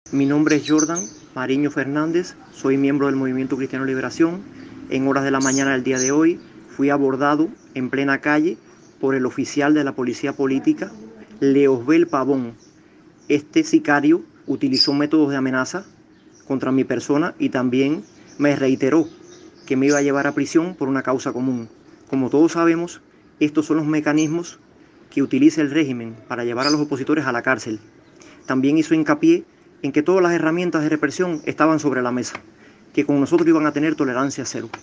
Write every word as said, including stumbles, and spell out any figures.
Mi nombre es Jordan Mariño Fernández, soy miembro del Movimiento Cristiano de Liberación. En horas de la mañana del día de hoy fui abordado en plena calle por el oficial de la Policía Política, Leosbel Pavón. Este sicario utilizó métodos de amenaza contra mi persona y también me reiteró que me iba a llevar a prisión por una causa común. Como todos sabemos, estos son los mecanismos que utiliza el régimen para llevar a los opositores a la cárcel. También hizo hincapié en que todas las herramientas de represión estaban sobre la mesa, que con nosotros iban a tener tolerancia cero.